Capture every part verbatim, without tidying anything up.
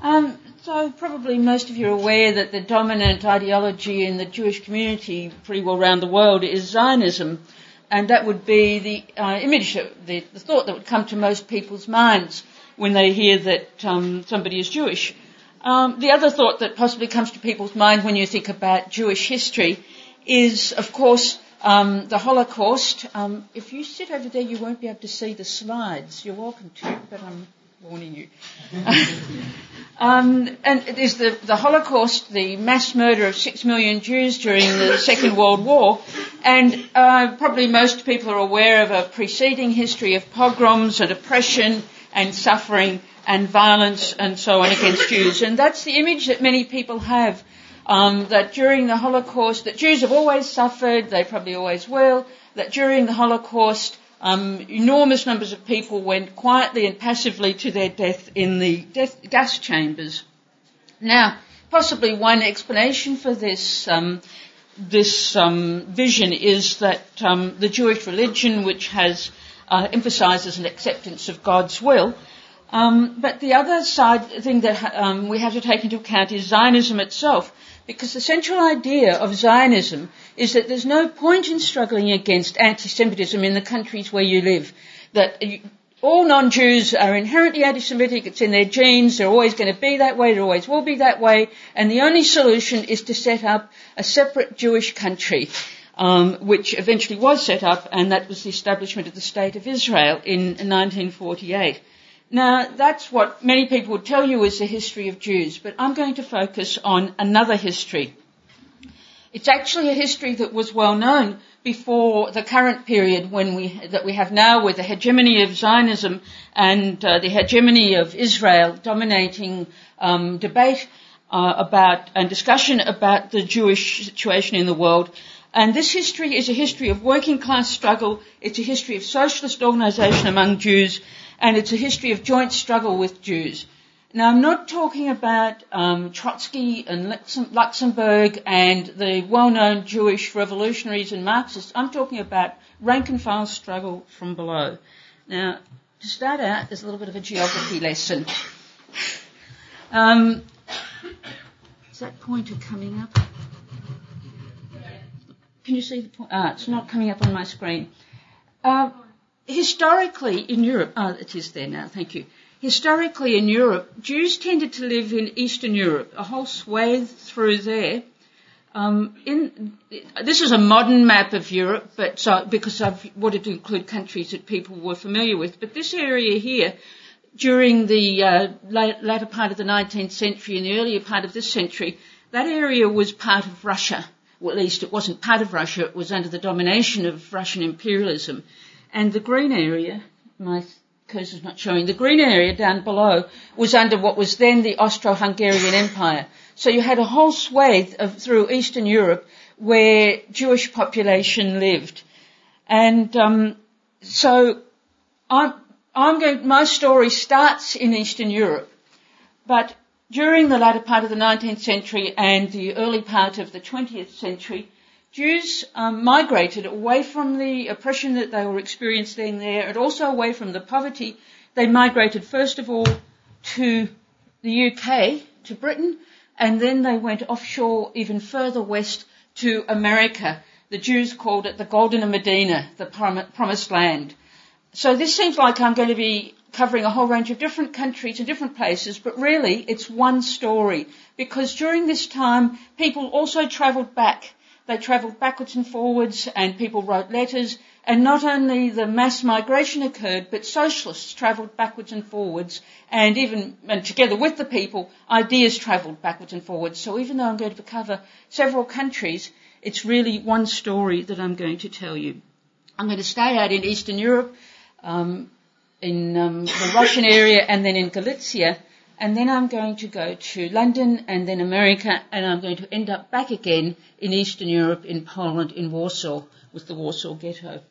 Um, so probably most of you are aware that the dominant ideology in the Jewish community pretty well around the world is Zionism, and that would be the uh, image, the, the thought that would come to most people's minds when they hear that um, somebody is Jewish. Um, the other thought that possibly comes to people's mind when you think about Jewish history is, of course, um, the Holocaust. Um, if you sit over there, you won't be able to see the slides. You're welcome to, but I'm warning you. um, and it is the, the Holocaust, the mass murder of six million Jews during the Second World War. And uh, probably most people are aware of a preceding history of pogroms and oppression and suffering and violence and so on against Jews. And that's the image that many people have, um, that during the Holocaust, that Jews have always suffered, they probably always will, that during the Holocaust, um, enormous numbers of people went quietly and passively to their death in the death gas chambers. Now, possibly one explanation for this um, this um, vision is that um, the Jewish religion, which has uh, emphasises an acceptance of God's will. Um, but the other side thing that um, we have to take into account is Zionism itself, because the central idea of Zionism is that there's no point in struggling against anti-Semitism in the countries where you live, that you, all non-Jews are inherently anti-Semitic, it's in their genes, they're always going to be that way, they always will be that way, and the only solution is to set up a separate Jewish country, um, which eventually was set up, and that was the establishment of the State of Israel in nineteen forty-eight. Now, that's what many people would tell you is the history of Jews, but I'm going to focus on another history. It's actually a history that was well known before the current period when we, that we have now, with the hegemony of Zionism and uh, the hegemony of Israel dominating um, debate uh, about and discussion about the Jewish situation in the world. And this history is a history of working class struggle, it's a history of socialist organisation among Jews, and it's a history of joint struggle with Jews. Now, I'm not talking about um, Trotsky and Luxemburg and the well-known Jewish revolutionaries and Marxists. I'm talking about rank-and-file struggle from below. Now, to start out, there's a little bit of a geography lesson. Um, is that pointer coming up? Can you see the point? Ah, it's not coming up on my screen. Uh, Historically, in Europe, oh, it is there now, thank you. Historically, in Europe, Jews tended to live in Eastern Europe, a whole swathe through there. Um, in, this is a modern map of Europe, but so, because I've wanted to include countries that people were familiar with. But this area here, during the uh, latter part of the nineteenth century and the earlier part of this century, that area was part of Russia. Well, at least it wasn't part of Russia, it was under the domination of Russian imperialism. And the green area, my cursor's not showing, the green area down below was under what was then the Austro-Hungarian Empire. So you had a whole swathe of, through Eastern Europe where Jewish population lived. And um, so I'm, I'm going, my story starts in Eastern Europe, but during the latter part of the nineteenth century and the early part of the twentieth century, Jews um, migrated away from the oppression that they were experiencing there and also away from the poverty. They migrated first of all to the U K, to Britain, and then they went offshore even further west to America. The Jews called it the Golden Medina, the Promised Land. So this seems like I'm going to be covering a whole range of different countries and different places, but really it's one story, because during this time people also travelled back. They travelled backwards and forwards, and people wrote letters, and not only the mass migration occurred, but socialists travelled backwards and forwards, and even, and together with the people, ideas travelled backwards and forwards. So even though I'm going to cover several countries, it's really one story that I'm going to tell you. I'm going to stay out in Eastern Europe, um, in um, the Russian area, and then in Galicia, and then I'm going to go to London and then America, and I'm going to end up back again in Eastern Europe, in Poland, in Warsaw, with the Warsaw Ghetto.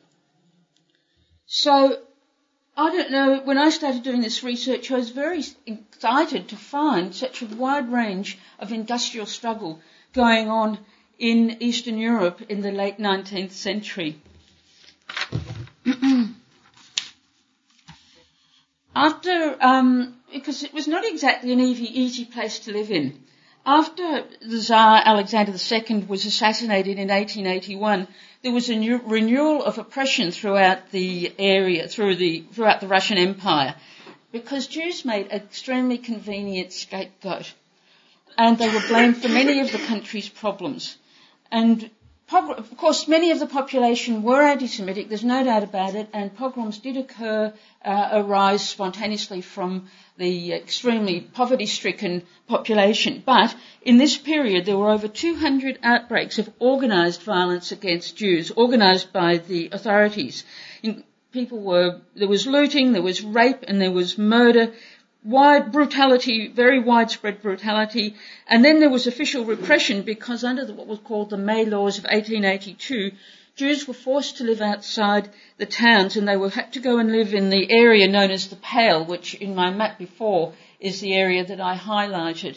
So, I don't know, when I started doing this research, I was very excited to find such a wide range of industrial struggle going on in Eastern Europe in the late nineteenth century. After um, because it was not exactly an easy, easy place to live in. After the Tsar Alexander the Second was assassinated in eighteen eighty-one, there was a new renewal of oppression throughout the area, through the, throughout the Russian Empire, because Jews made an extremely convenient scapegoat, and they were blamed for many of the country's problems. And of course, many of the population were anti-Semitic, there's no doubt about it, and pogroms did occur, uh, arise spontaneously from the extremely poverty-stricken population. But in this period, there were over two hundred outbreaks of organised violence against Jews, organised by the authorities. In, people were, there was looting, there was rape, and there was murder, wide brutality, very widespread brutality, and then there was official repression because under the, what was called the May Laws of eighteen eighty-two, Jews were forced to live outside the towns, and they were had to go and live in the area known as the Pale, which in my map before is the area that I highlighted.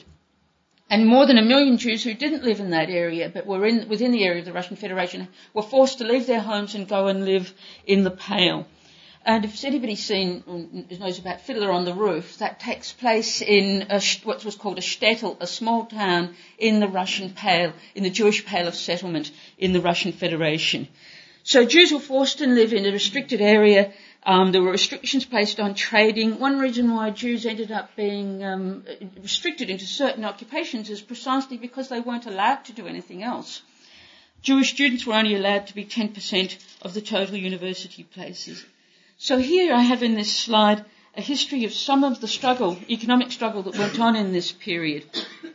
And more than a million Jews who didn't live in that area but were in, within the area of the Russian Federation were forced to leave their homes and go and live in the Pale. And if anybody's seen or knows about Fiddler on the Roof, that takes place in a, what was called a shtetl, a small town in the Russian Pale, in the Jewish Pale of settlement in the Russian Federation. So Jews were forced to live in a restricted area. Um, there were restrictions placed on trading. One reason why Jews ended up being um, restricted into certain occupations is precisely because they weren't allowed to do anything else. Jewish students were only allowed to be ten percent of the total university places. So here I have in this slide a history of some of the struggle, economic struggle that went on in this period.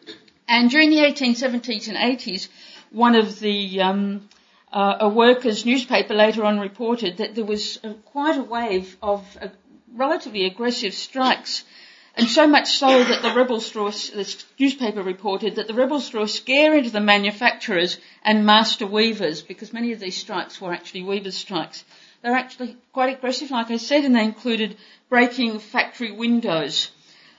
And during the eighteen seventies and eighties, one of the um, uh, a workers' newspaper later on reported that there was a, quite a wave of uh, relatively aggressive strikes, and so much so that the rebels threw a, this newspaper reported that the rebels threw a scare into the manufacturers and master weavers, because many of these strikes were actually weavers' strikes. They were actually quite aggressive, like I said, and they included breaking factory windows.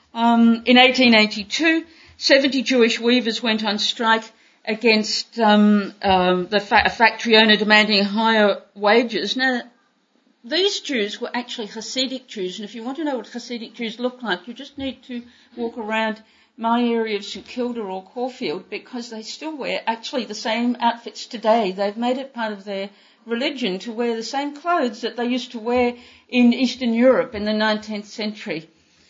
Um, in eighteen eighty-two, seventy Jewish weavers went on strike against um, um, the fa- a factory owner demanding higher wages. Now, these Jews were actually Hasidic Jews, and if you want to know what Hasidic Jews look like, you just need to walk around my area of St Kilda or Caulfield, because they still wear actually the same outfits today. They've made it part of their religion to wear the same clothes that they used to wear in Eastern Europe in the nineteenth century.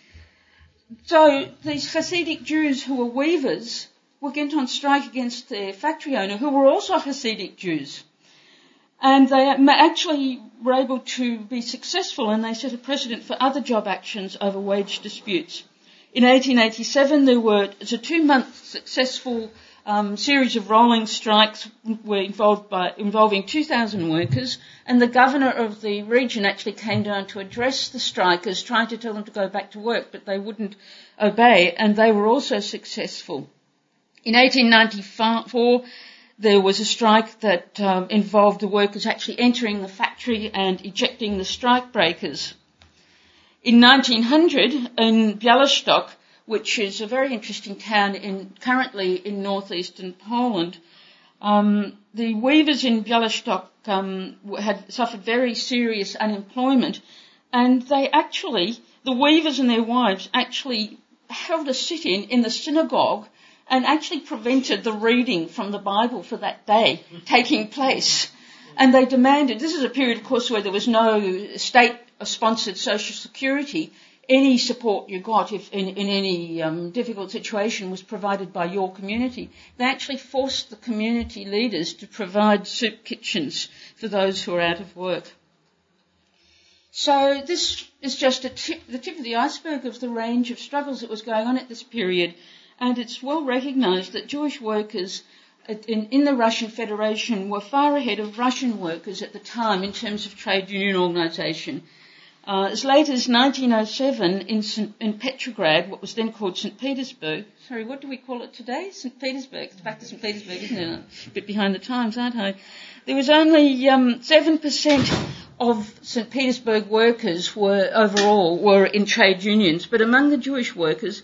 So these Hasidic Jews who were weavers were went on strike against their factory owner, who were also Hasidic Jews. And they actually were able to be successful, and they set a precedent for other job actions over wage disputes. In eighteen eighty-seven, there were it was a two-month successful Um, series of rolling strikes were involved by, involving two thousand workers, and the governor of the region actually came down to address the strikers, trying to tell them to go back to work, but they wouldn't obey, and they were also successful. In eighteen ninety-four, there was a strike that um, involved the workers actually entering the factory and ejecting the strike breakers. In nineteen hundred, in Białystok, which is a very interesting town in, currently in northeastern Poland. Um, the weavers in Białystok um, had suffered very serious unemployment, and they actually, the weavers and their wives actually held a sit-in in the synagogue and actually prevented the reading from the Bible for that day taking place. And they demanded, this is a period, of course, where there was no state-sponsored social security. Any support you got if in, in any um, difficult situation was provided by your community. They actually forced the community leaders to provide soup kitchens for those who are out of work. So this is just a tip, the tip of the iceberg of the range of struggles that was going on at this period, and it's well recognised that Jewish workers in, in the Russian Federation were far ahead of Russian workers at the time in terms of trade union organisation. Uh, as late as nineteen oh seven in, Saint, in Petrograd, what was then called Saint Petersburg, sorry, what do we call it today? Saint Petersburg. It's back to Saint Petersburg, isn't it? A bit behind the times, aren't I? There was only um, seven percent of Saint Petersburg workers were overall were in trade unions, but among the Jewish workers,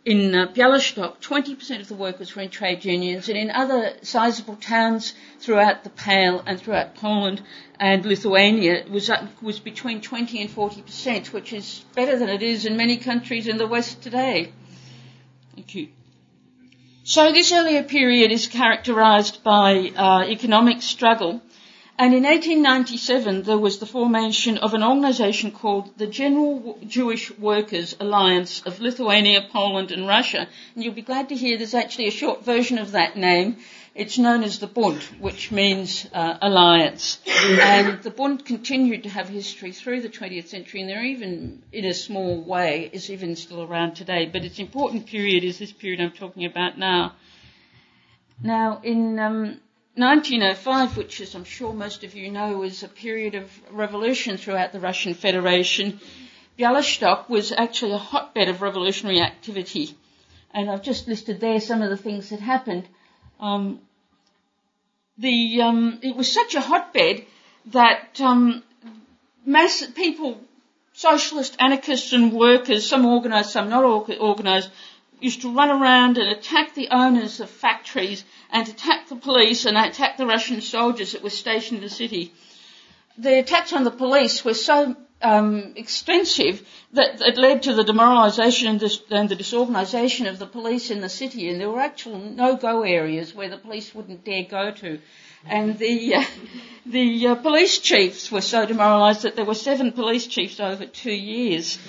in uh, Bialystok, twenty percent of the workers were in trade unions, and in other sizable towns throughout the Pale and throughout Poland and Lithuania, it was, up, was between twenty and forty percent, which is better than it is in many countries in the West today. Thank you. So this earlier period is characterised by uh, economic struggle. And in eighteen ninety-seven, there was the formation of an organisation called the General Jewish Workers Alliance of Lithuania, Poland and Russia. And you'll be glad to hear there's actually a short version of that name. It's known as the Bund, which means uh, alliance. And the Bund continued to have history through the twentieth century, and they're even, in a small way, is even still around today. But its important period is this period I'm talking about now. Now, in Um, nineteen oh five, which, as I'm sure most of you know, was a period of revolution throughout the Russian Federation, Bialystok was actually a hotbed of revolutionary activity. And I've just listed there some of the things that happened. Um, the um, it was such a hotbed that um, mass people, socialist, anarchists and workers, some organised, some not organised, used to run around and attack the owners of factories and attack the police and attack the Russian soldiers that were stationed in the city. The attacks on the police were so um, extensive that it led to the demoralisation and, dis- and the disorganisation of the police in the city, and there were actual no-go areas where the police wouldn't dare go to. And the uh, the uh, police chiefs were so demoralised that there were seven police chiefs over two years.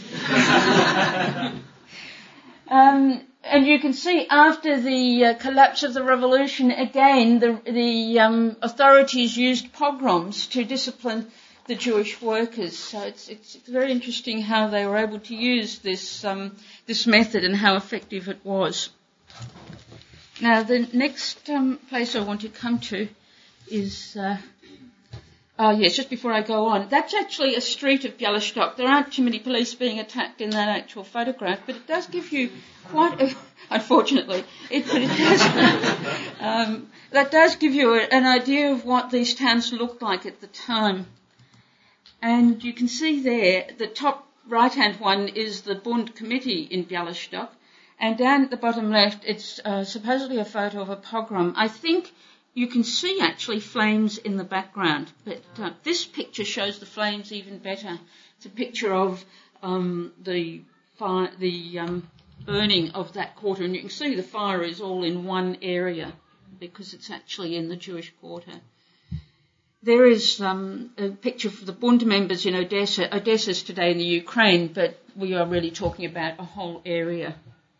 Um, and you can see after the uh, collapse of the revolution, again, the, the um, authorities used pogroms to discipline the Jewish workers. So it's, it's very interesting how they were able to use this um, this method and how effective it was. Now, the next um, place I want to come to is... Uh, Oh, yes, just before I go on, that's actually a street of Bialystok. There aren't too many police being attacked in that actual photograph, but it does give you quite a, unfortunately, it, but it does, um, that does give you a, an idea of what these towns looked like at the time. And you can see there, the top right-hand one is the Bund committee in Bialystok, and down at the bottom left, it's uh, supposedly a photo of a pogrom. I think you can see actually flames in the background, but uh, this picture shows the flames even better. It's a picture of um, the fire, the um, burning of that quarter, and you can see the fire is all in one area because it's actually in the Jewish quarter. There is um, a picture of the Bund members in Odessa. Odessa is today in the Ukraine, but we are really talking about a whole area.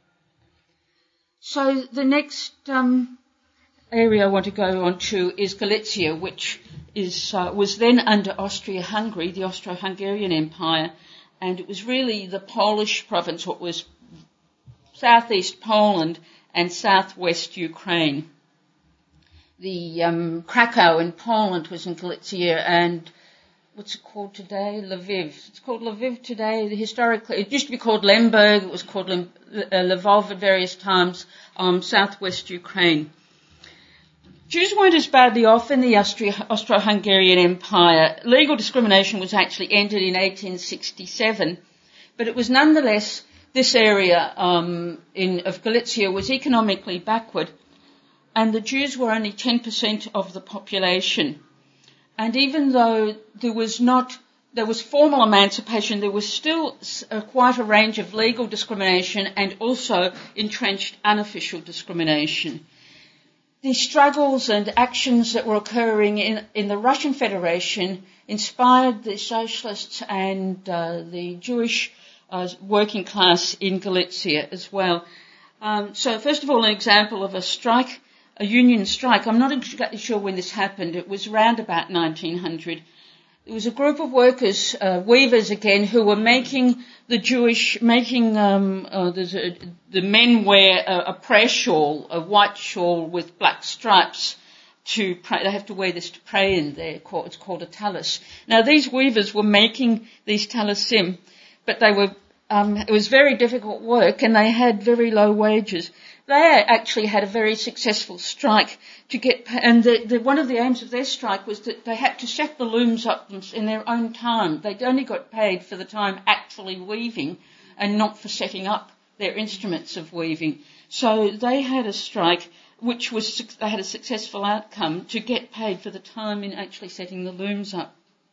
So the next Um, area I want to go on to is Galicia, which is uh, was then under Austria-Hungary, the Austro-Hungarian Empire, and it was really the Polish province, what was southeast Poland and southwest Ukraine. The um, Krakow in Poland was in Galicia, and what's it called today? Lviv. It's called Lviv today. Historically, it used to be called Lemberg. It was called Lem- uh, Lvov at various times, um, southwest Ukraine. Jews weren't as badly off in the Austria- Austro-Hungarian Empire. Legal discrimination was actually ended in eighteen sixty-seven, but it was nonetheless, this area um, in, of Galicia was economically backward, and the Jews were only ten percent of the population. And even though there was not, there was formal emancipation, there was still uh, quite a range of legal discrimination and also entrenched unofficial discrimination. The struggles and actions that were occurring in, in the Russian Federation inspired the socialists and uh, the Jewish uh, working class in Galicia as well. Um, so first of all, an example of a strike, a union strike. I'm not exactly sure when this happened. It was around about nineteen hundred. It was a group of workers, uh, weavers again, who were making the Jewish, making um, uh, the, the men wear a, a prayer shawl, a white shawl with black stripes to pray. They have to wear this to pray in there. It's called a tallis. Now, these weavers were making these tallisim, but they were, um, it was very difficult work, and they had very low wages. They actually had a very successful strike to get, and the, the, one of the aims of their strike was that they had to set the looms up in their own time. They only got paid for the time actually weaving and not for setting up their instruments of weaving. So they had a strike, which was, they had a successful outcome to get paid for the time in actually setting the looms up.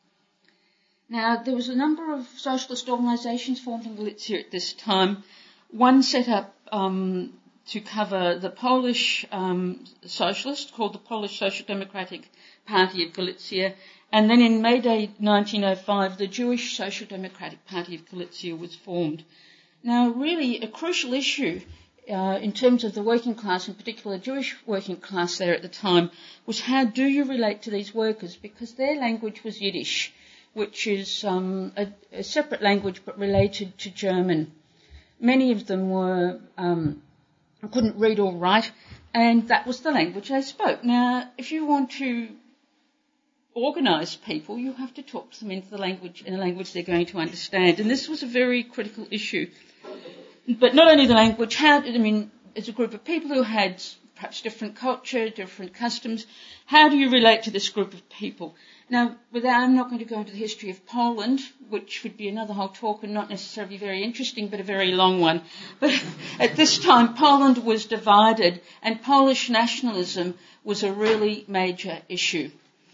Now, there was a number of socialist organisations formed in Galicia at this time. One set up um, to cover the Polish um, socialists, called the Polish Social Democratic Party of Galicia, and then in May Day nineteen oh five, the Jewish Social Democratic Party of Galicia was formed. Now, really, a crucial issue uh, in terms of the working class, in particular Jewish working class there at the time, was how do you relate to these workers, because their language was Yiddish, which is um, a, a separate language but related to German. Many of them were um, couldn't read or write, and that was the language they spoke. Now, if you want to organise people, you have to talk to them into the language, in a language they're going to understand, and this was a very critical issue. But not only the language, how, I mean, as a group of people who had perhaps different culture, different customs, how do you relate to this group of people? Now, without, I'm not going to go into the history of Poland, which would be another whole talk and not necessarily very interesting, but a very long one. But at this time, Poland was divided, and Polish nationalism was a really major issue.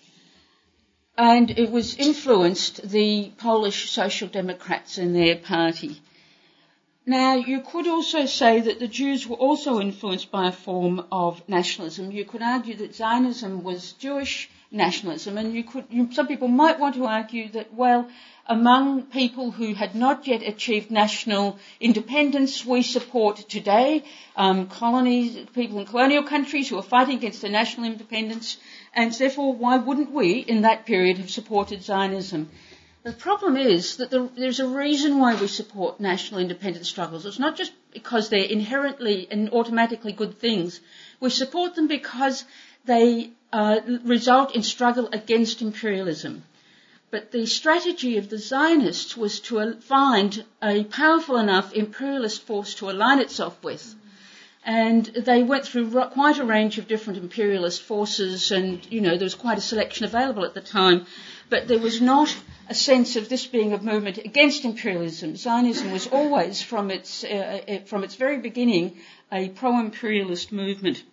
And it was influenced the Polish Social Democrats and their party. Now, you could also say that the Jews were also influenced by a form of nationalism. You could argue that Zionism was Jewish nationalism, and you could, you, some people might want to argue that, well, among people who had not yet achieved national independence, we support today um, colonies, people in colonial countries who are fighting against their national independence, and therefore why wouldn't we, in that period, have supported Zionism? The problem is that the, there's a reason why we support national independence struggles. It's not just because they're inherently and automatically good things. We support them because they uh, result in struggle against imperialism. But the strategy of the Zionists was to find a powerful enough imperialist force to align itself with. And they went through quite a range of different imperialist forces, and, you know, there was quite a selection available at the time. But there was not a sense of this being a movement against imperialism. Zionism was always, from its, uh, from its very beginning, a pro-imperialist movement.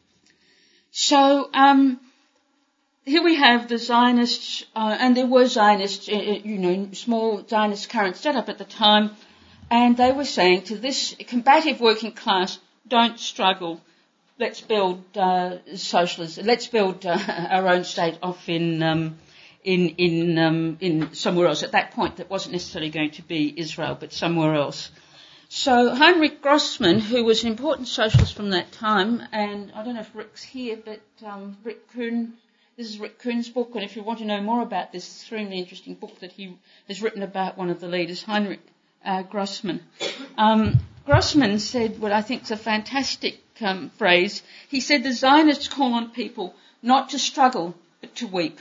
So um, here we have the Zionists, uh, and there were Zionists, uh, you know, small Zionist current set up at the time, and they were saying to this combative working class, don't struggle, let's build uh, socialism, let's build uh, our own state off in um, in in um, in somewhere else. At that point, that wasn't necessarily going to be Israel, but somewhere else. So Heinrich Grossman, who was an important socialist from that time, and I don't know if Rick's here, but um, Rick Kuhn, this is Rick Kuhn's book, and if you want to know more about this extremely interesting book that he has written about one of the leaders, Heinrich uh, Grossman. Um, Grossman said what I think is a fantastic um, phrase. He said the Zionists call on people not to struggle, but to weep.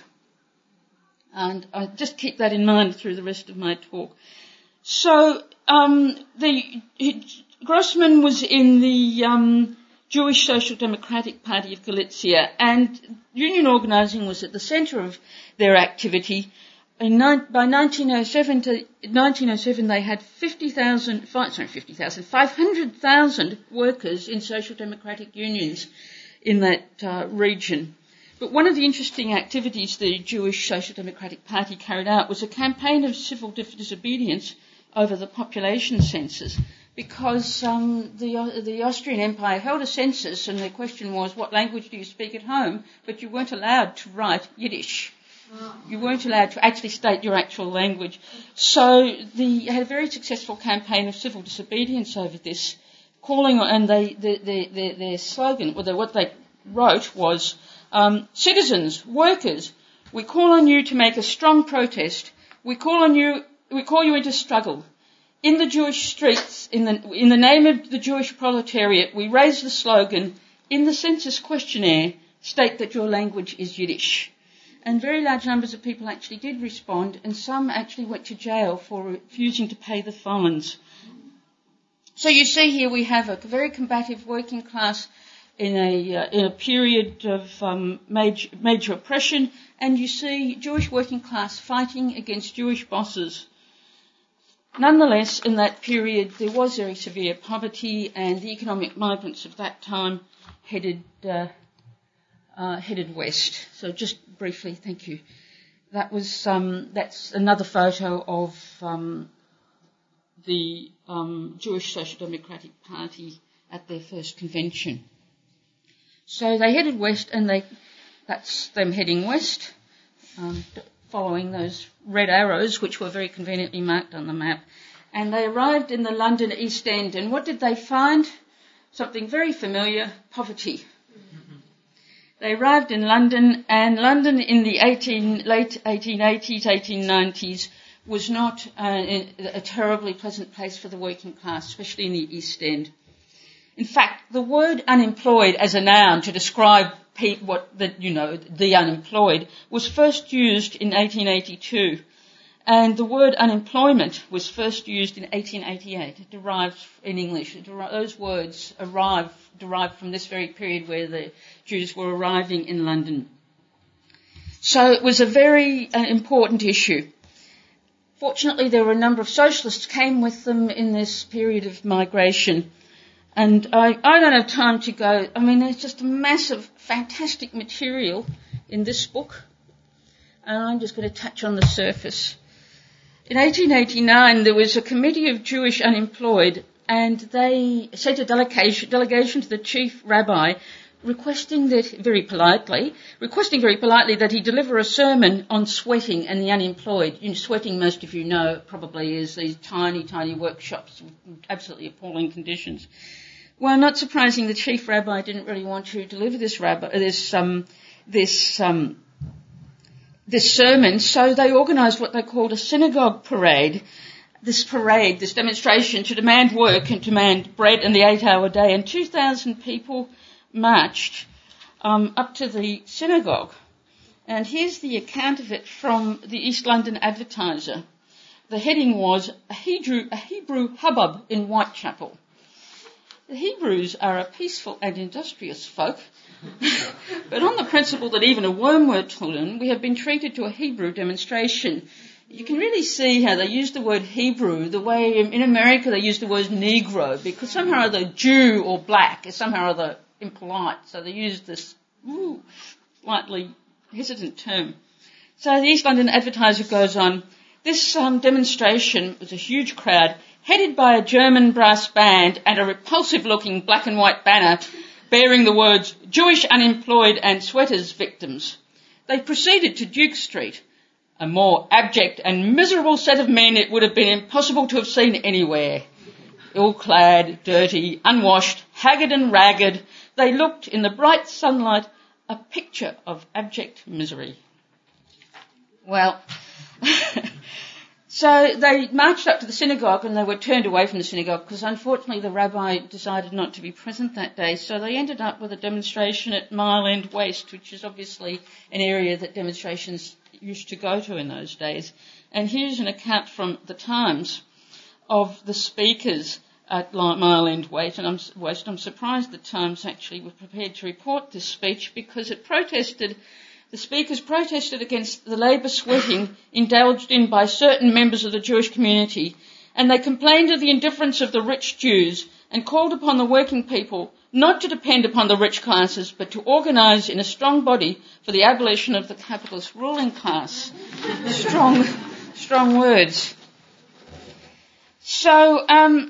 And I just keep that in mind through the rest of my talk. So um, the he, Grossman was in the um, Jewish Social Democratic Party of Galicia, and union organising was at the centre of their activity. In, by nineteen oh seven, to nineteen oh seven, they had fifty thousand, sorry, fifty thousand, five hundred thousand workers in social democratic unions in that uh, region. But one of the interesting activities the Jewish Social Democratic Party carried out was a campaign of civil disobedience over the population census, because um, the, the Austrian Empire held a census, and the question was, what language do you speak at home? But you weren't allowed to write Yiddish. You weren't allowed to actually state your actual language. So they had a very successful campaign of civil disobedience over this, calling on, and they, the, the, the, their slogan, or the, what they wrote was, um, citizens, workers, we call on you to make a strong protest. We call on you, we call you into struggle. In the Jewish streets, in the, in the name of the Jewish proletariat, we raise the slogan, in the census questionnaire, state that your language is Yiddish. And very large numbers of people actually did respond, and some actually went to jail for refusing to pay the fines. So you see here we have a very combative working class in a, uh, in a period of um, major, major oppression, and you see Jewish working class fighting against Jewish bosses. Nonetheless, in that period, there was very severe poverty, and the economic migrants of that time headed uh, uh, headed west. So, just briefly, thank you. That was um, that's another photo of um, the um, Jewish Social Democratic Party at their first convention. So they headed west, and they that's them heading west, um, following those red arrows, which were very conveniently marked on the map. And they arrived in the London East End, and what did they find? Something very familiar: poverty. They arrived in London, and London in the eighteen, late eighteen eighties, eighteen nineties was not uh, a terribly pleasant place for the working class, especially in the East End. In fact, the word unemployed as a noun to describe pe- what the, you know, the unemployed was first used in eighteen eighty-two, and the word unemployment was first used in eighteen eighty-eight. It derived in English. It deri- those words arrive, derived from this very period where the Jews were arriving in London. So it was a very uh, important issue. Fortunately, there were a number of socialists came with them in this period of migration. And I, I don't have time to go. I mean, there's just a massive, fantastic material in this book. And I'm just going to touch on the surface. In eighteen eighty-nine, there was a committee of Jewish unemployed, and they sent a delegation, delegation to the chief rabbi requesting that, very politely, requesting very politely that he deliver a sermon on sweating and the unemployed. You know, sweating, most of you know, probably is these tiny, tiny workshops with absolutely appalling conditions. Well, not surprising, the chief rabbi didn't really want to deliver this rabbi, this um, this um, this sermon, so they organised what they called a synagogue parade. This parade, this demonstration to demand work and demand bread and the eight-hour day, and two thousand people marched um, up to the synagogue. And here's the account of it from the East London Advertiser. The heading was a Hebrew, a Hebrew hubbub in Whitechapel. The Hebrews are a peaceful and industrious folk, but on the principle that even a worm were tollen, we have been treated to a Hebrew demonstration. You can really see how they use the word Hebrew the way in America they use the word Negro, because somehow or other Jew or black is somehow or other impolite, so they use this ooh, slightly hesitant term. So the East London Advertiser goes on, this um, demonstration was a huge crowd, headed by a German brass band and a repulsive-looking black and white banner bearing the words Jewish unemployed and sweaters victims. They proceeded to Duke Street. A more abject and miserable set of men it would have been impossible to have seen anywhere. Ill-clad, dirty, unwashed, haggard and ragged, they looked in the bright sunlight a picture of abject misery. Well, so they marched up to the synagogue and they were turned away from the synagogue because unfortunately the rabbi decided not to be present that day. So they ended up with a demonstration at Mile End Waste, which is obviously an area that demonstrations used to go to in those days. And here's an account from the Times of the speakers at Mile End Waste, and I'm, Waste. I'm surprised the Times actually were prepared to report this speech because it protested, the speakers protested against the labour sweating indulged in by certain members of the Jewish community, and they complained of the indifference of the rich Jews and called upon the working people not to depend upon the rich classes, but to organise in a strong body for the abolition of the capitalist ruling class. strong, strong words. So, um,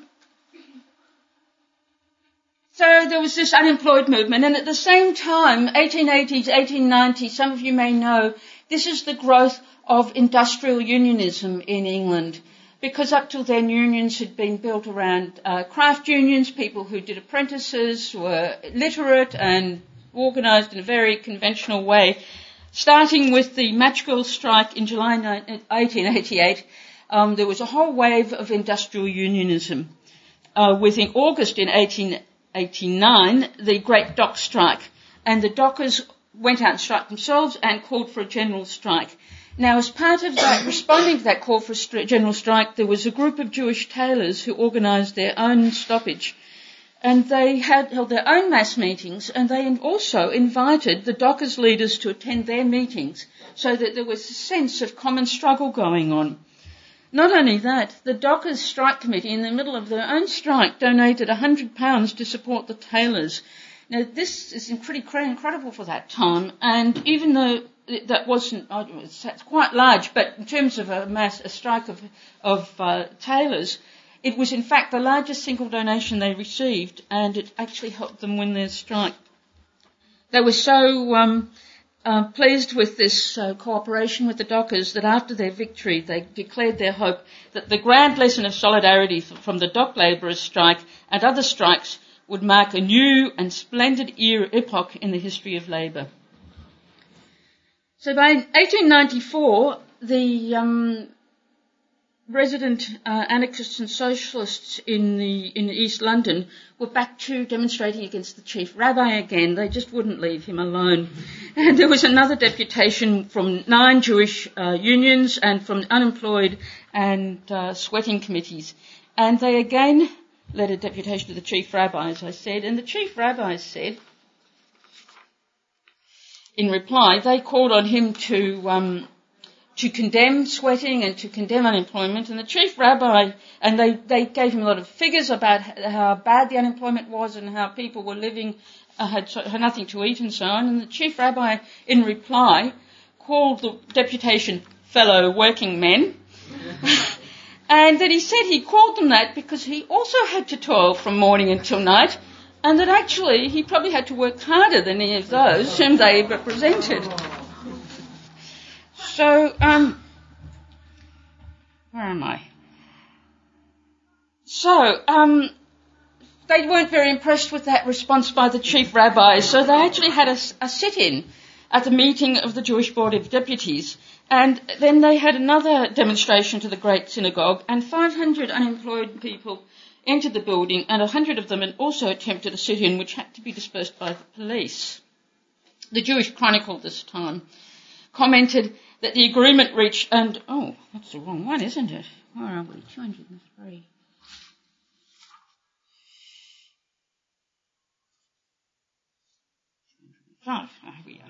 so there was this unemployed movement, and at the same time, eighteen eighties, eighteen nineties, some of you may know, this is the growth of industrial unionism in England. Because up till then, unions had been built around uh, craft unions, people who did apprentices, were literate and organised in a very conventional way. Starting with the Match Girls strike in July eighteen eighty-eight, um, there was a whole wave of industrial unionism. Uh, within August in eighteen eighty-nine, the Great Dock Strike, and the dockers went out and struck themselves and called for a general strike. Now, as part of that, responding to that call for a general strike, there was a group of Jewish tailors who organised their own stoppage. And they had held their own mass meetings, and they also invited the dockers' leaders to attend their meetings, so that there was a sense of common struggle going on. Not only that, the Dockers Strike Committee, in the middle of their own strike, donated one hundred pounds to support the tailors. Now, this is pretty incredible for that time, and even though that wasn't, it's quite large, but in terms of a mass, a strike of, of uh, tailors, it was in fact the largest single donation they received, and it actually helped them win their strike. They were so um, uh, pleased with this uh, cooperation with the Dockers that after their victory they declared their hope that the grand lesson of solidarity from the dock labourers' strike and other strikes would mark a new and splendid era epoch in the history of labour. So by eighteen ninety-four, the um, resident uh, anarchists and socialists in the in East London were back to demonstrating against the chief rabbi again. They just wouldn't leave him alone. And there was another deputation from nine Jewish uh, unions and from unemployed and uh, sweating committees. And they again led a deputation to the chief rabbi, as I said. And the chief rabbi said, in reply, they called on him to um, to condemn sweating and to condemn unemployment. And the chief rabbi, and they, they gave him a lot of figures about how bad the unemployment was and how people were living, uh, had, had nothing to eat and so on. And the chief rabbi, in reply, called the deputation fellow working men. And that he said he called them that because he also had to toil from morning until night, and that actually he probably had to work harder than any of those whom they represented. So, um, where am I? So, um, they weren't very impressed with that response by the chief rabbi, so they actually had a, a sit-in at the meeting of the Jewish Board of Deputies, and then they had another demonstration to the Great Synagogue, and five hundred unemployed people entered the building, and one hundred of them had also attempted a sit-in, which had to be dispersed by the police. The Jewish Chronicle this time commented that the agreement reached, and, oh, that's the wrong one, isn't it? Where are we? two hundred three. Oh, here we are.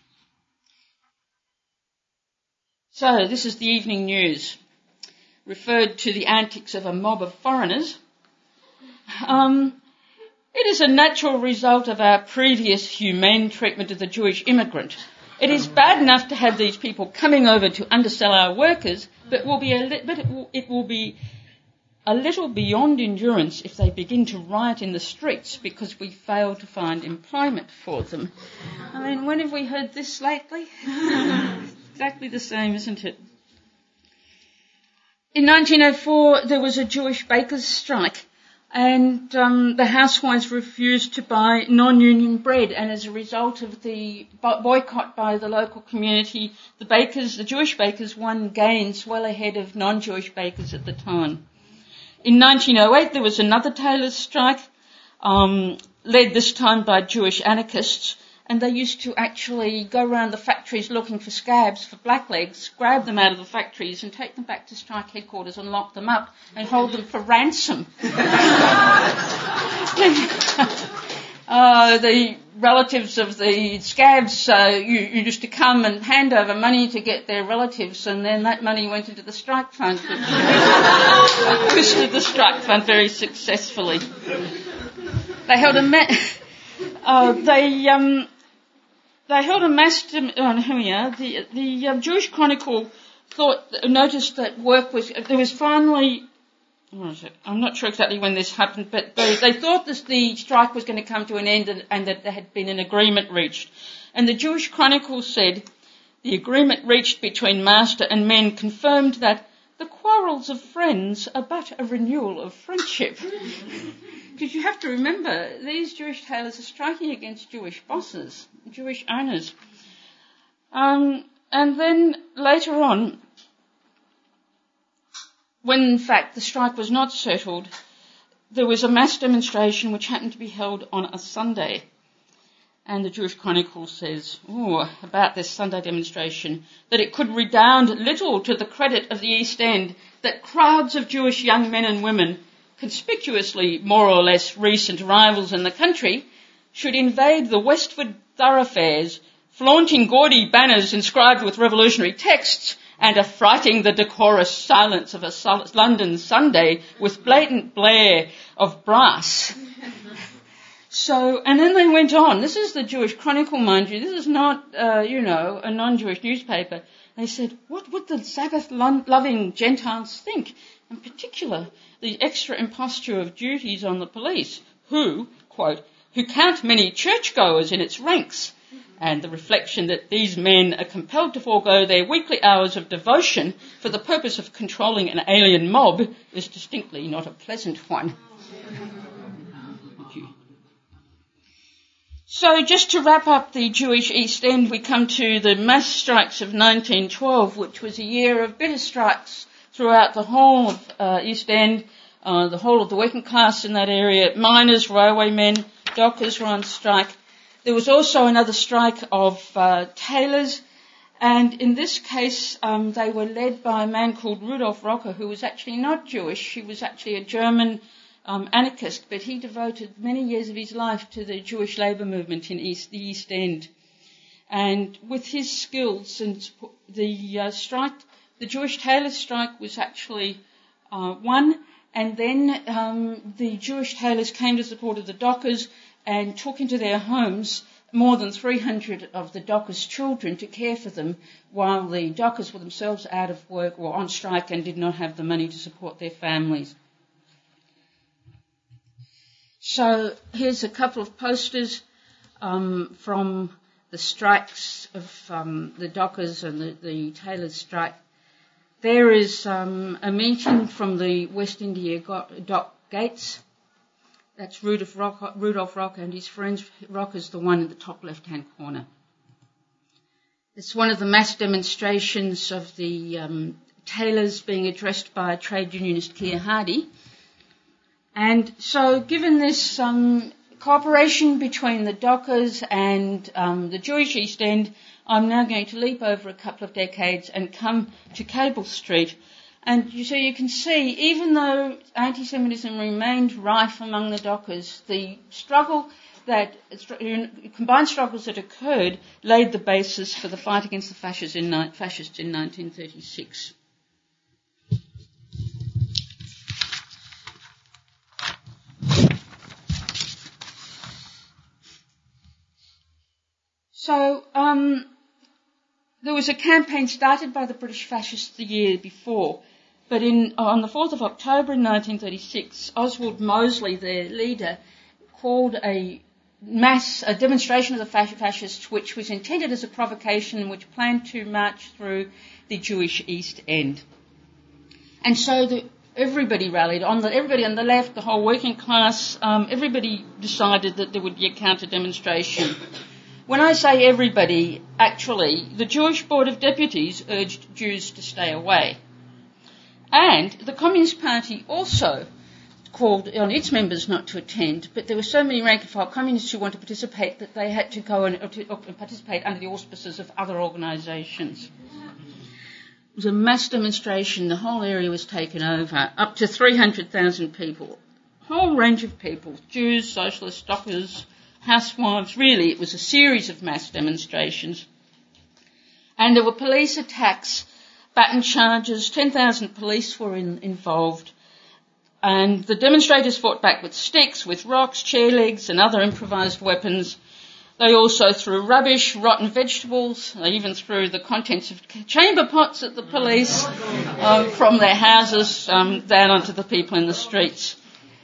So, this is the Evening News, referred to the antics of a mob of foreigners. Um, it is a natural result of our previous humane treatment of the Jewish immigrant. It is bad enough to have these people coming over to undersell our workers, but, will be a li- but it, will, it will be a little beyond endurance if they begin to riot in the streets because we fail to find employment for them. I mean, when have we heard this lately? Exactly the same, isn't it? In nineteen oh four, there was a Jewish bakers' strike, and um, the housewives refused to buy non-union bread, and as a result of the boycott by the local community, the bakers, the Jewish bakers, won gains well ahead of non-Jewish bakers at the time. In nineteen oh eight, there was another tailors' strike, um, led this time by Jewish anarchists, and they used to actually go around the factories looking for scabs, for blacklegs, grab them out of the factories and take them back to strike headquarters and lock them up and hold them for ransom. uh, the relatives of the scabs uh, you, you used to come and hand over money to get their relatives, and then that money went into the strike fund, which boosted the strike fund very successfully. They held a ma- uh, they um, they held a mass. Dem- oh, here we are. The the um, Jewish Chronicle thought noticed that work was there was finally. What is it? I'm not sure exactly when this happened, but they, they thought this, the strike was going to come to an end and, and that there had been an agreement reached. And the Jewish Chronicle said the agreement reached between master and men confirmed that the quarrels of friends are but a renewal of friendship. Because you have to remember, these Jewish tailors are striking against Jewish bosses, Jewish owners. Um, and then later on, when in fact the strike was not settled, there was a mass demonstration which happened to be held on a Sunday. And the Jewish Chronicle says, oh, about this Sunday demonstration, that it could redound little to the credit of the East End that crowds of Jewish young men and women, conspicuously more or less recent arrivals in the country, should invade the Westward thoroughfares, flaunting gaudy banners inscribed with revolutionary texts, and affrighting the decorous silence of a London Sunday with blatant blare of brass. So, and then they went on. This is the Jewish Chronicle, mind you. This is not, uh, you know, a non-Jewish newspaper. They said, what would the Sabbath-loving Gentiles think? In particular, the extra imposture of duties on the police, who, quote, who count many churchgoers in its ranks, and the reflection that these men are compelled to forego their weekly hours of devotion for the purpose of controlling an alien mob is distinctly not a pleasant one. So just to wrap up the Jewish East End, we come to the mass strikes of nineteen twelve, which was a year of bitter strikes throughout the whole of uh, East End, uh, the whole of the working class in that area. Miners, railwaymen, dockers were on strike. There was also another strike of uh, tailors, and in this case um, they were led by a man called Rudolf Rocker, who was actually not Jewish. He was actually a German Um, anarchist, but he devoted many years of his life to the Jewish labour movement in East, the East End. And with his skills and the uh, strike, the Jewish tailors strike was actually uh, won, and then um, the Jewish tailors came to support of the dockers and took into their homes more than three hundred of the dockers' children to care for them, while the dockers were themselves out of work or on strike and did not have the money to support their families. So here's a couple of posters um, from the strikes of um, the dockers and the, the tailors' strike. There is um, a meeting from the West India Dock Gates. That's Rudolf Rocker, Rudolf Rocker and his friends. Rocker's the one in the top left-hand corner. It's one of the mass demonstrations of the um, tailors being addressed by trade unionist Keir Hardie. And so given this um, cooperation between the dockers and um, the Jewish East End, I'm now going to leap over a couple of decades and come to Cable Street. And you, so you can see, even though anti-Semitism remained rife among the dockers, the struggle that, combined struggles that occurred laid the basis for the fight against the fascists in, fascists in nineteen thirty-six. So um, there was a campaign started by the British fascists the year before, but in, on the fourth of October in nineteen thirty-six, Oswald Mosley, their leader, called a mass, a demonstration of the fascists which was intended as a provocation and which planned to march through the Jewish East End. And so the, everybody rallied, on the, everybody on the left, the whole working class, um, everybody decided that there would be a counter-demonstration. When I say everybody, actually, the Jewish Board of Deputies urged Jews to stay away. And the Communist Party also called on its members not to attend, but there were so many rank-and-file communists who wanted to participate that they had to go and, to, uh, participate under the auspices of other organisations. It was a mass demonstration. The whole area was taken over, up to three hundred thousand people. A whole range of people, Jews, socialists, dockers, housewives. Really, it was a series of mass demonstrations. And there were police attacks, baton charges, ten thousand police were in, involved. And the demonstrators fought back with sticks, with rocks, chair legs and other improvised weapons. They also threw rubbish, rotten vegetables. They even threw the contents of chamber pots at the police um, from their houses um, down onto the people in the streets.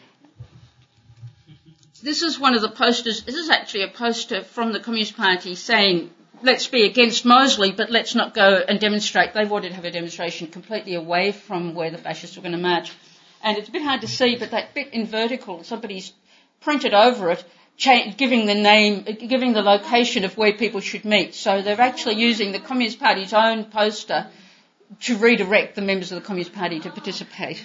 This is one of the posters. This is actually a poster from the Communist Party saying, let's be against Mosley, but let's not go and demonstrate. They wanted to have a demonstration completely away from where the fascists were going to march. And it's a bit hard to see, but that bit in vertical, somebody's printed over it, cha- giving the name, giving the location of where people should meet. So they're actually using the Communist Party's own poster to redirect the members of the Communist Party to participate.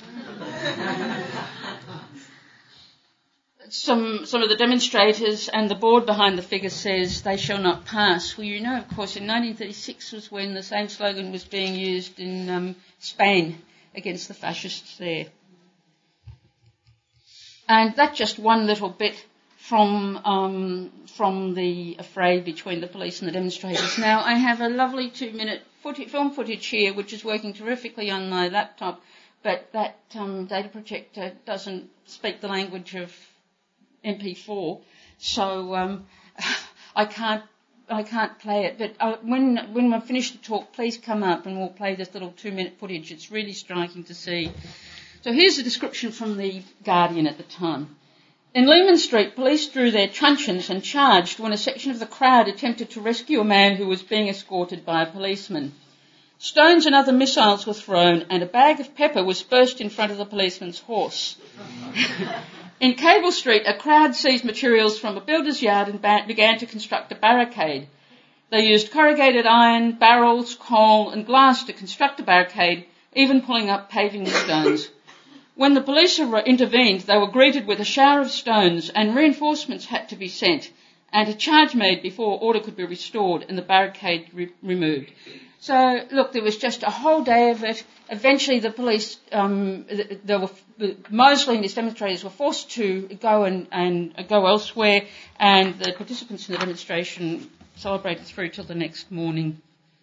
Some, some of the demonstrators and the board behind the figure says they shall not pass. Well, you know, of course, in nineteen thirty-six was when the same slogan was being used in um, Spain against the fascists there. And that's just one little bit from um, from the affray between the police and the demonstrators. Now, I have a lovely two-minute footage, film footage here, which is working terrifically on my laptop, but that um, data projector doesn't speak the language of M P four, so um, I can't I can't play it. But uh, when when I finish the talk, please come up and we'll play this little two-minute footage. It's really striking to see. So here's a description from the Guardian at the time. In Leman Street, police drew their truncheons and charged when a section of the crowd attempted to rescue a man who was being escorted by a policeman. Stones and other missiles were thrown and a bag of pepper was burst in front of the policeman's horse. In Cable Street, a crowd seized materials from a builder's yard and ba- began to construct a barricade. They used corrugated iron, barrels, coal and glass to construct a barricade, even pulling up paving stones. When the police intervened, they were greeted with a shower of stones and reinforcements had to be sent and a charge made before order could be restored and the barricade re- removed. So, look, there was just a whole day of it. Eventually the police, um, they were, Mosley and his demonstrators were forced to go and, and go elsewhere, and the participants in the demonstration celebrated through till the next morning.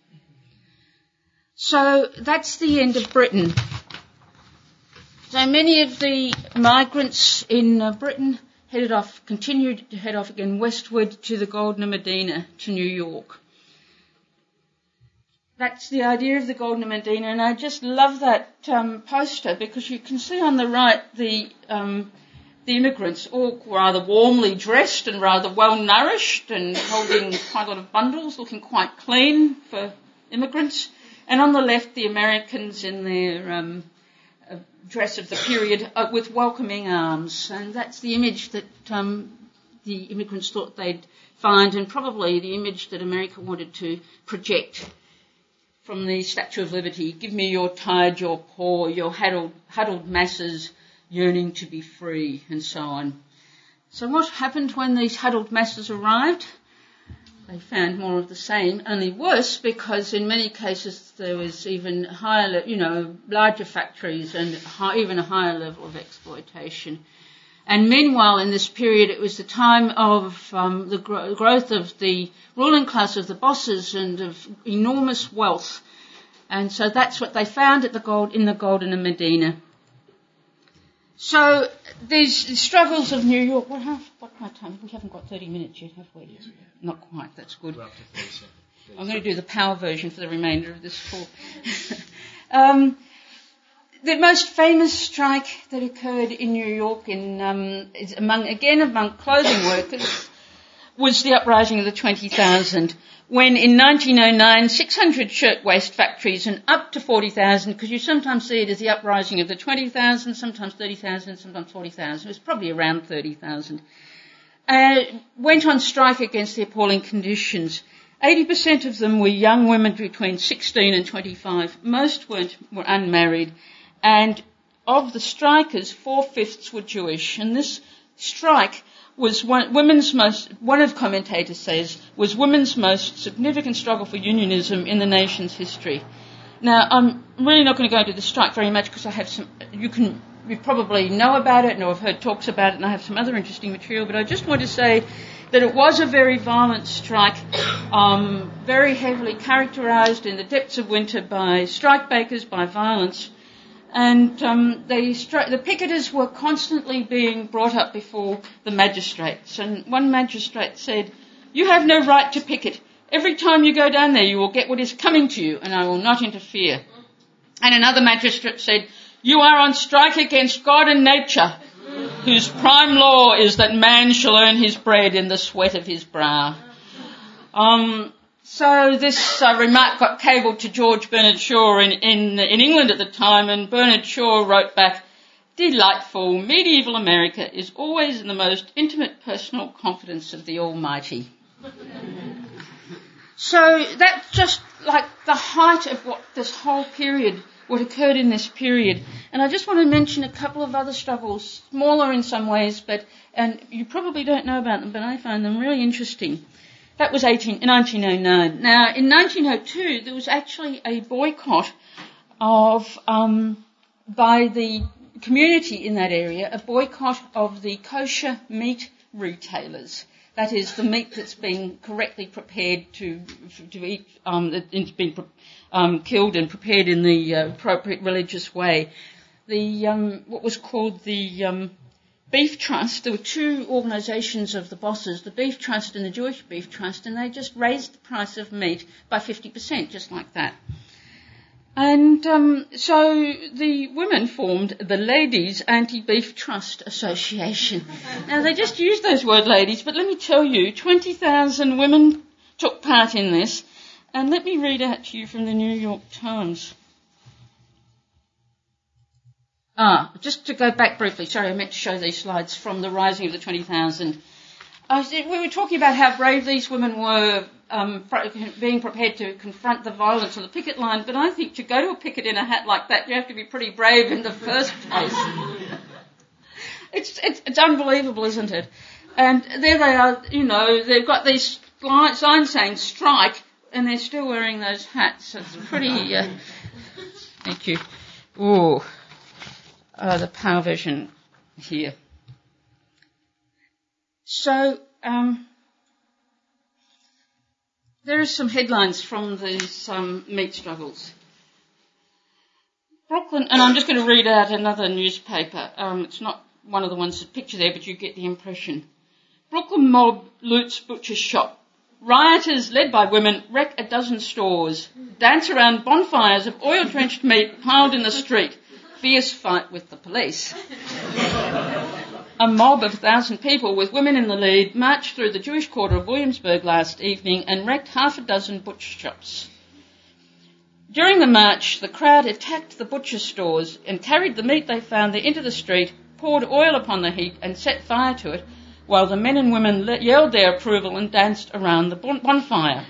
So that's the end of Britain. So many of the migrants in uh, Britain headed off, continued to head off again westward to the Golden Medina, to New York. That's the idea of the Golden Medina, and I just love that um, poster because you can see on the right the um, the immigrants all rather warmly dressed and rather well nourished and holding quite a lot of bundles, looking quite clean for immigrants. And on the left, the Americans in their um, uh, dress of the period uh, with welcoming arms, and that's the image that um, the immigrants thought they'd find, and probably the image that America wanted to project from the Statue of Liberty. Give me your tired, your poor, your huddled, huddled masses yearning to be free, and so on. So what happened when these huddled masses arrived? They found more of the same, only worse, because in many cases there was even higher, you know, larger factories and high, even a higher level of exploitation. And meanwhile, in this period, it was the time of um, the gro- growth of the ruling class, of the bosses, and of enormous wealth. And so that's what they found at the gold in the Golden Medina. So these struggles of New York. What have what my time? We haven't got thirty minutes yet, have we? Yes, we have. Not quite. That's good. We're up to thirty-seven. I'm going to do the power version for the remainder of this talk. um, The most famous strike that occurred in New York, in um, is among again among clothing workers, was the uprising of the twenty thousand, when in nineteen oh nine six hundred shirtwaist factories and up to forty thousand, because you sometimes see it as the uprising of the twenty thousand, sometimes thirty thousand, sometimes forty thousand, it was probably around thirty thousand, uh, went on strike against the appalling conditions. eighty percent of them were young women between sixteen and twenty-five. Most weren't, were unmarried. And of the strikers, four-fifths were Jewish. And this strike was one, women's most, one of the commentators says, was women's most significant struggle for unionism in the nation's history. Now, I'm really not going to go into the strike very much because I have some, you can, you probably know about it and I've heard talks about it, and I have some other interesting material, but I just want to say that it was a very violent strike, um, very heavily characterised in the depths of winter by strike breakers, by violence. And um, they stri- the picketers were constantly being brought up before the magistrates. And one magistrate said, "You have no right to picket. Every time you go down there, you will get what is coming to you, and I will not interfere." And another magistrate said, "You are on strike against God and nature, whose prime law is that man shall earn his bread in the sweat of his brow." Um... So this uh, remark got cabled to George Bernard Shaw in, in, in England at the time, and Bernard Shaw wrote back, "Delightful, medieval America is always in the most intimate personal confidence of the Almighty." So that's just like the height of what this whole period, what occurred in this period. And I just want to mention a couple of other struggles, smaller in some ways, but and you probably don't know about them, but I find them really interesting. That was eighteen, nineteen oh nine. Now, in nineteen oh two, there was actually a boycott of, um, by the community in that area, a boycott of the kosher meat retailers. That is, the meat that's been correctly prepared to to eat, um, it's been um, killed and prepared in the uh, appropriate religious way. The um, what was called the um, Beef Trust. There were two organisations of the bosses, the Beef Trust and the Jewish Beef Trust, and they just raised the price of meat by fifty percent, just like that. And um, so the women formed the Ladies Anti-Beef Trust Association. Now, they just used those word ladies, but let me tell you, twenty thousand women took part in this. And let me read out to you from the New York Times. Ah, just to go back briefly, sorry, I meant to show these slides from the rising of the twenty thousand. I said, we were talking about how brave these women were um, being prepared to confront the violence on the picket line, but I think to go to a picket in a hat like that, you have to be pretty brave in the first place. it's, it's, it's unbelievable, isn't it? And there they are, you know, they've got these signs saying strike, and they're still wearing those hats. It's pretty... Uh, thank you. Ooh. Uh, the power vision here. So, um, there are some headlines from these um, meat struggles. Brooklyn, and I'm just going to read out another newspaper. Um, it's not one of the ones that picture there, but you get the impression. Brooklyn mob loots butcher's shop. Rioters, led by women, wreck a dozen stores. Dance around bonfires of oil-drenched meat piled in the street. Fierce fight with the police. A mob of a thousand people with women in the lead marched through the Jewish quarter of Williamsburg last evening and wrecked half a dozen butcher shops. During the march, the crowd attacked the butcher stores and carried the meat they found there into the street, poured oil upon the heap and set fire to it, while the men and women yelled their approval and danced around the bonfire.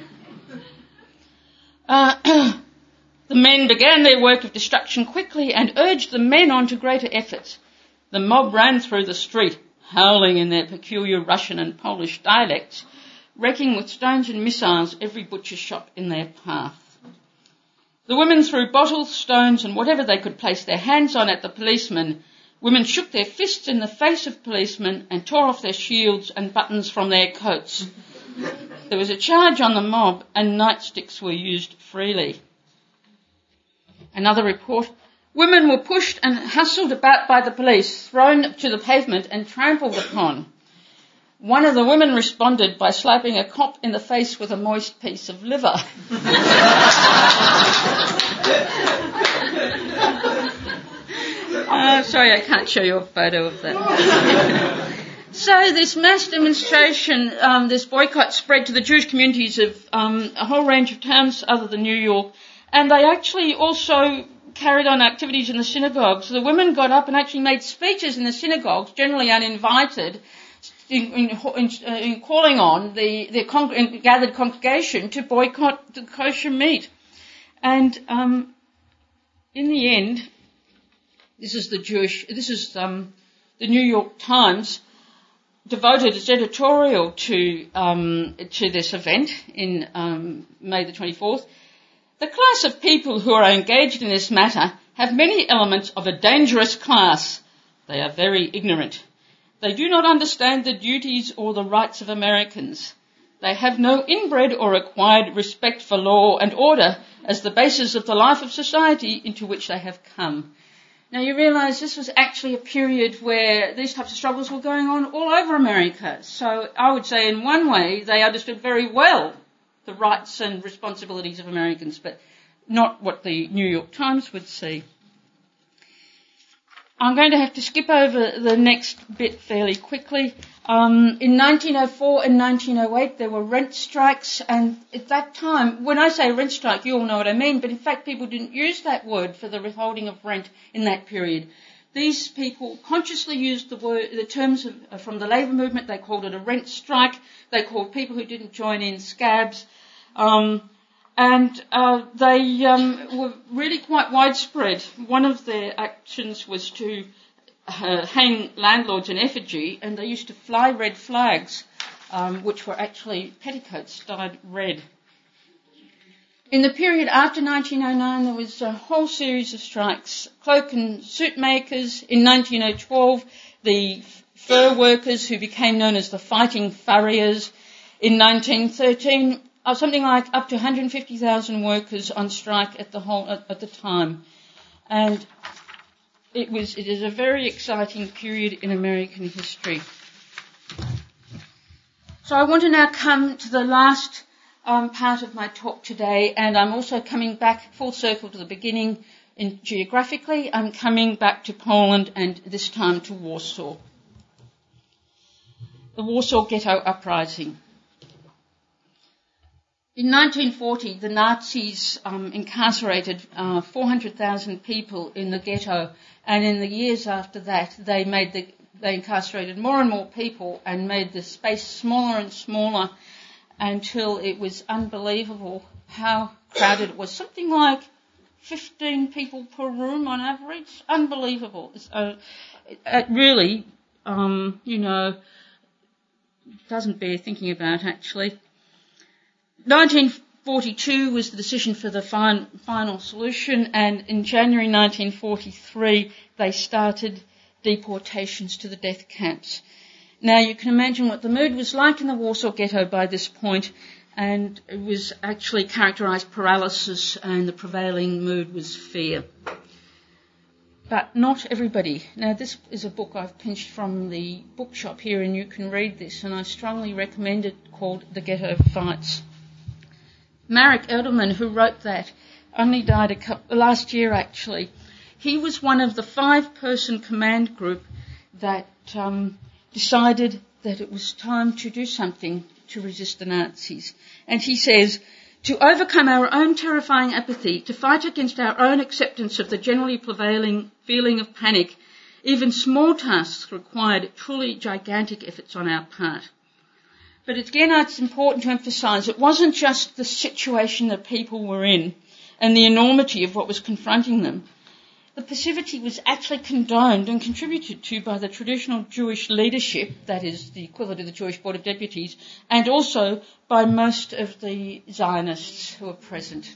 Uh, the men began their work of destruction quickly and urged the men on to greater efforts. The mob ran through the street, howling in their peculiar Russian and Polish dialects, wrecking with stones and missiles every butcher shop in their path. The women threw bottles, stones and whatever they could place their hands on at the policemen. Women shook their fists in the face of policemen and tore off their shields and buttons from their coats. There was a charge on the mob and nightsticks were used freely. Another report. Women were pushed and hustled about by the police, thrown to the pavement and trampled upon. One of the women responded by slapping a cop in the face with a moist piece of liver. uh, sorry, I can't show you a photo of that. So this mass demonstration, um, this boycott spread to the Jewish communities of um, a whole range of towns other than New York, and they actually also carried on activities in the synagogues. So the women got up and actually made speeches in the synagogues, generally uninvited, in, in, in, uh, in calling on the, the con- gathered congregation to boycott the kosher meat. And um, in the end, this is the Jewish, this is um, the New York Times devoted its editorial to um, to this event in um, May the twenty-fourth. The class of people who are engaged in this matter have many elements of a dangerous class. They are very ignorant. They do not understand the duties or the rights of Americans. They have no inbred or acquired respect for law and order as the basis of the life of society into which they have come. Now you realise this was actually a period where these types of struggles were going on all over America. So I would say in one way they understood very well the rights and responsibilities of Americans, but not what the New York Times would see. I'm going to have to skip over the next bit fairly quickly. Um, in nineteen oh four and nineteen oh eight, there were rent strikes, and at that time, when I say rent strike, you all know what I mean, but in fact people didn't use that word for the withholding of rent in that period. These people consciously used the word, the terms of, from the labour movement. They called it a rent strike. They called people who didn't join in scabs. Um, and uh, they um, were really quite widespread. One of their actions was to uh, hang landlords in effigy, and they used to fly red flags, um, which were actually petticoats dyed red. In the period after nineteen oh nine, there was a whole series of strikes. Cloak and suit makers. In nineteen oh twelve, the fur workers who became known as the Fighting Furriers. In nineteen thirteen, uh, something like up to one hundred fifty thousand workers on strike at the whole at, at the time, and it was it is a very exciting period in American history. So I want to now come to the last um, part of my talk today, and I'm also coming back full circle to the beginning. In geographically, I'm coming back to Poland and this time to Warsaw. The Warsaw Ghetto Uprising. In nineteen forty, the Nazis um, incarcerated uh, four hundred thousand people in the ghetto, and in the years after that, they made the they incarcerated more and more people and made the space smaller and smaller until it was unbelievable how crowded it was. Something like fifteen people per room on average. Unbelievable. Uh, it, it really, um, you know, doesn't bear thinking about, actually. nineteen forty-two was the decision for the fin- final solution, and in January nineteen forty-three they started deportations to the death camps. Now you can imagine what the mood was like in the Warsaw Ghetto by this point, and it was actually characterised paralysis, and the prevailing mood was fear. But not everybody. Now this is a book I've pinched from the bookshop here, and you can read this, and I strongly recommend it, called The Ghetto Fights. Marek Edelman, who wrote that, only died a couple, last year actually. He was one of the five-person command group that um, decided that it was time to do something to resist the Nazis. And he says, to overcome our own terrifying apathy, to fight against our own acceptance of the generally prevailing feeling of panic, even small tasks required truly gigantic efforts on our part. But again, it's important to emphasise it wasn't just the situation that people were in and the enormity of what was confronting them. The passivity was actually condoned and contributed to by the traditional Jewish leadership, that is the equivalent of the Jewish Board of Deputies, and also by most of the Zionists who were present.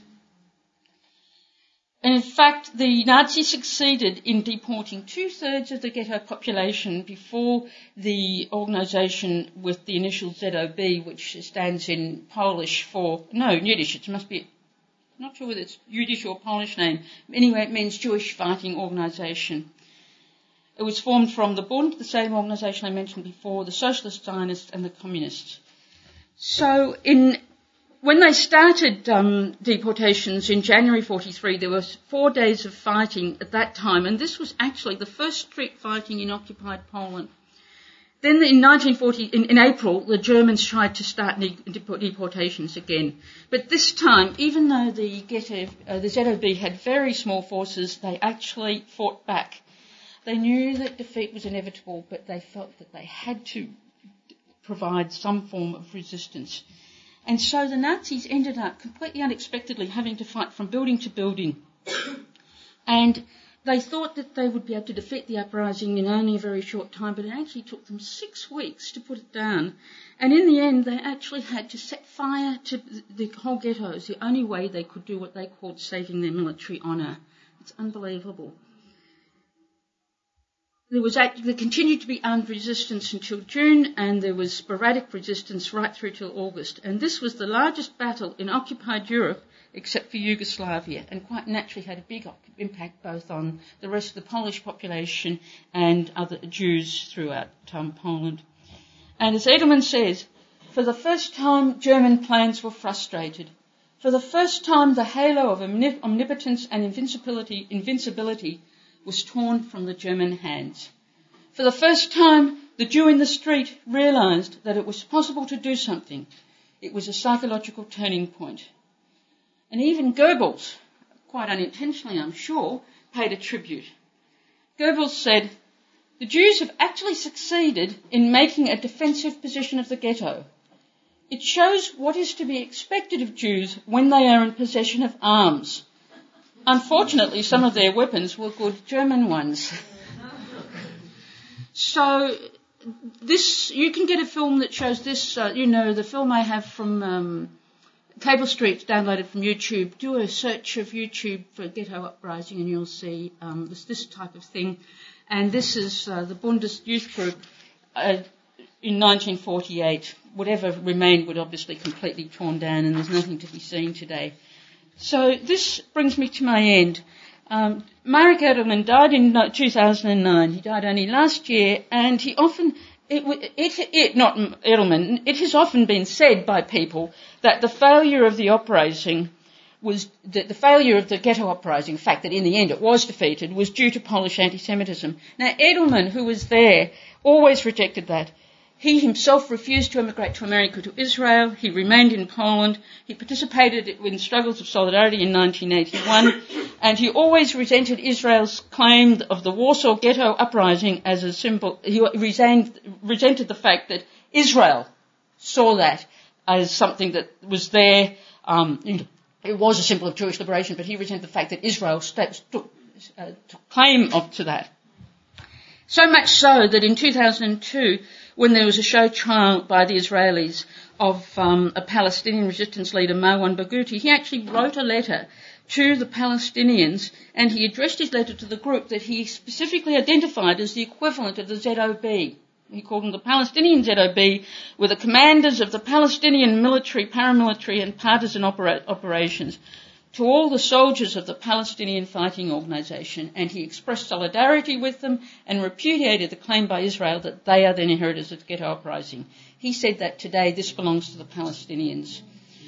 And in fact, the Nazis succeeded in deporting two-thirds of the ghetto population before the organisation with the initial Z O B, which stands in Polish for, no, Yiddish, it must be, not sure whether it's Yiddish or Polish name. Anyway, it means Jewish Fighting Organisation. It was formed from the Bund, the same organisation I mentioned before, the Socialist Zionists and the Communists. So in when they started um, deportations in January forty-three, there was four days of fighting at that time, and this was actually the first street fighting in occupied Poland. Then in nineteen forty, in, in April, the Germans tried to start de- deportations again. But this time, even though the ghetto, uh, the Z O B had very small forces, they actually fought back. They knew that defeat was inevitable, but they felt that they had to provide some form of resistance. And so the Nazis ended up completely unexpectedly having to fight from building to building. And they thought that they would be able to defeat the uprising in only a very short time, but it actually took them six weeks to put it down. And in the end, they actually had to set fire to the whole ghettos, the only way they could do what they called saving their military honour. It's unbelievable. There was actually, there continued to be armed resistance until June, and there was sporadic resistance right through till August. And this was the largest battle in occupied Europe, except for Yugoslavia, and quite naturally had a big impact both on the rest of the Polish population and other Jews throughout um, Poland. And as Edelman says, for the first time, German plans were frustrated. For the first time, the halo of omnipotence and invincibility, invincibility was torn from the German hands. For the first time, the Jew in the street realised that it was possible to do something. It was a psychological turning point. And even Goebbels, quite unintentionally I'm sure, paid a tribute. Goebbels said, the Jews have actually succeeded in making a defensive position of the ghetto. It shows what is to be expected of Jews when they are in possession of arms. Unfortunately, some of their weapons were good German ones. So this, you can get a film that shows this, uh, you know, the film I have from um, Cable Street, downloaded from YouTube. Do a search of YouTube for Ghetto Uprising and you'll see um, this, this type of thing. And this is uh, the Bundes youth group uh, in nineteen forty-eight. Whatever remained would obviously completely torn down, and there's nothing to be seen today. So this brings me to my end. Um, Marek Edelman died in two thousand nine. He died only last year, and he often, it, it, it, not Edelman, it has often been said by people that the failure of the uprising was, that the failure of the ghetto uprising, the fact that in the end it was defeated, was due to Polish anti-Semitism. Now Edelman, who was there, always rejected that. He himself refused to emigrate to America, to Israel. He remained in Poland. He participated in struggles of solidarity in nineteen eighty-one. And he always resented Israel's claim of the Warsaw Ghetto uprising as a symbol. He resented, resented the fact that Israel saw that as something that was there. Um, it was a symbol of Jewish liberation, but he resented the fact that Israel took, uh, took claim of, to that. So much so that in two thousand two, when there was a show trial by the Israelis of um, a Palestinian resistance leader, Marwan Barghouti, he actually wrote a letter to the Palestinians, and he addressed his letter to the group that he specifically identified as the equivalent of the Z O B. He called them the Palestinian Z O B, were the commanders of the Palestinian military, paramilitary and partisan opera- operations, to all the soldiers of the Palestinian Fighting Organisation, and he expressed solidarity with them and repudiated the claim by Israel that they are the inheritors of the ghetto uprising. He said that today this belongs to the Palestinians.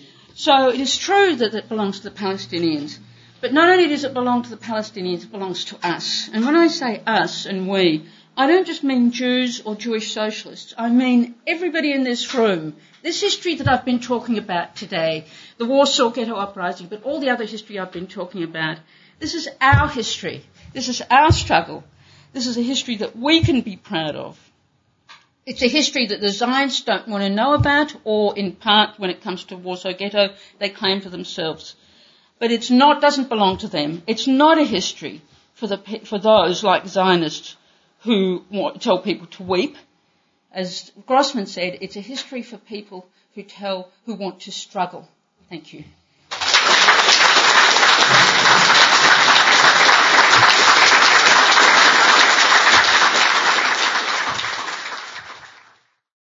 So it is true that it belongs to the Palestinians, but not only does it belong to the Palestinians, it belongs to us. And when I say us and we, I don't just mean Jews or Jewish socialists. I mean everybody in this room. This history that I've been talking about today, the Warsaw Ghetto Uprising, but all the other history I've been talking about, this is our history. This is our struggle. This is a history that we can be proud of. It's a history that the Zionists don't want to know about, or in part, when it comes to Warsaw Ghetto, they claim for themselves. But it's not, doesn't belong to them. It's not a history for the for those like Zionists who want, tell people to weep. As Grossman said, it's a history for people who tell, who want to struggle. Thank you.